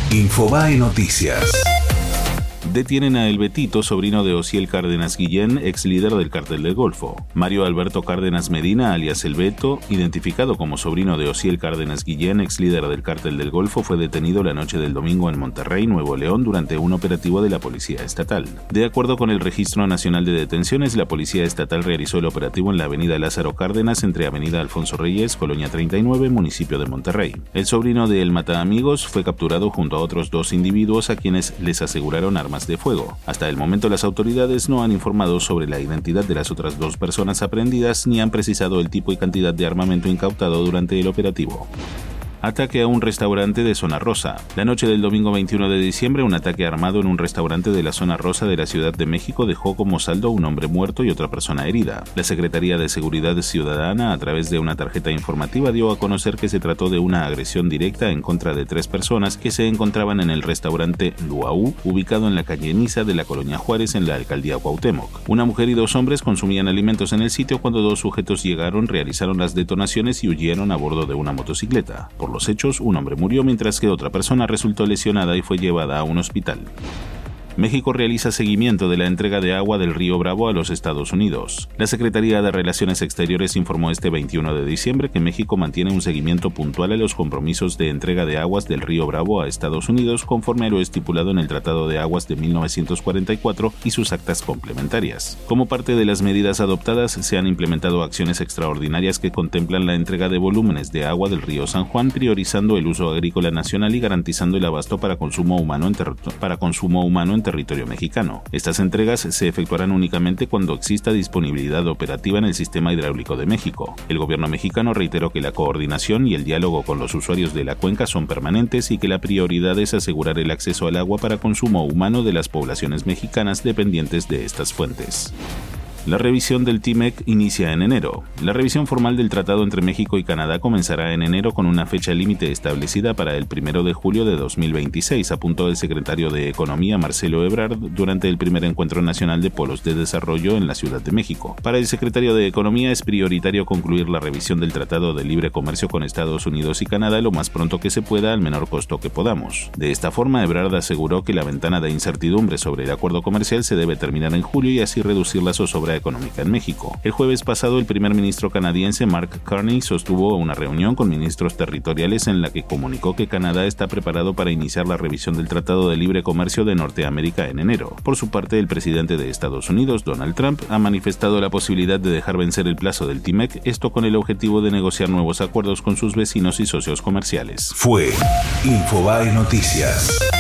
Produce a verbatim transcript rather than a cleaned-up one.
Infobae Noticias. Detienen a El Betito, sobrino de Osiel Cárdenas Guillén, ex líder del Cártel del Golfo. Mario Alberto Cárdenas Medina, alias El Beto, identificado como sobrino de Osiel Cárdenas Guillén, ex líder del Cártel del Golfo, fue detenido la noche del domingo en Monterrey, Nuevo León, durante un operativo de la Policía Estatal. De acuerdo con el Registro Nacional de Detenciones, la Policía Estatal realizó el operativo en la avenida Lázaro Cárdenas, entre avenida Alfonso Reyes, Colonia treinta y nueve, municipio de Monterrey. El sobrino de El Mataamigos fue capturado junto a otros dos individuos a quienes les aseguraron armas de fuego. Hasta el momento las autoridades no han informado sobre la identidad de las otras dos personas aprehendidas ni han precisado el tipo y cantidad de armamento incautado durante el operativo. Ataque a un restaurante de Zona Rosa. La noche del domingo veintiuno de diciembre, un ataque armado en un restaurante de la Zona Rosa de la Ciudad de México dejó como saldo un hombre muerto y otra persona herida. La Secretaría de Seguridad Ciudadana, a través de una tarjeta informativa, dio a conocer que se trató de una agresión directa en contra de tres personas que se encontraban en el restaurante Luau, ubicado en la calle Niza de la Colonia Juárez, en la alcaldía Cuauhtémoc. Una mujer y dos hombres consumían alimentos en el sitio cuando dos sujetos llegaron, realizaron las detonaciones y huyeron a bordo de una motocicleta. Por los hechos, un hombre murió mientras que otra persona resultó lesionada y fue llevada a un hospital. México realiza seguimiento de la entrega de agua del río Bravo a los Estados Unidos. La Secretaría de Relaciones Exteriores informó este veintiuno de diciembre que México mantiene un seguimiento puntual a los compromisos de entrega de aguas del río Bravo a Estados Unidos conforme a lo estipulado en el Tratado de Aguas de mil novecientos cuarenta y cuatro y sus actas complementarias. Como parte de las medidas adoptadas, se han implementado acciones extraordinarias que contemplan la entrega de volúmenes de agua del río San Juan, priorizando el uso agrícola nacional y garantizando el abasto para consumo humano en, ter- para consumo humano en territorio mexicano. Estas entregas se efectuarán únicamente cuando exista disponibilidad operativa en el sistema hidráulico de México. El gobierno mexicano reiteró que la coordinación y el diálogo con los usuarios de la cuenca son permanentes y que la prioridad es asegurar el acceso al agua para consumo humano de las poblaciones mexicanas dependientes de estas fuentes. La revisión del T M E C inicia en enero. La revisión formal del tratado entre México y Canadá comenzará en enero con una fecha límite establecida para el primero de julio de dos mil veintiséis, apuntó el secretario de Economía Marcelo Ebrard durante el primer encuentro nacional de polos de desarrollo en la Ciudad de México. Para el secretario de Economía es prioritario concluir la revisión del Tratado de Libre Comercio con Estados Unidos y Canadá lo más pronto que se pueda al menor costo que podamos. De esta forma, Ebrard aseguró que la ventana de incertidumbre sobre el acuerdo comercial se debe terminar en julio y así reducir la zozobra económica en México. El jueves pasado, el primer ministro canadiense Mark Carney sostuvo una reunión con ministros territoriales en la que comunicó que Canadá está preparado para iniciar la revisión del Tratado de Libre Comercio de Norteamérica en enero. Por su parte, el presidente de Estados Unidos, Donald Trump, ha manifestado la posibilidad de dejar vencer el plazo del T M E C, esto con el objetivo de negociar nuevos acuerdos con sus vecinos y socios comerciales. Fue Infobae Noticias.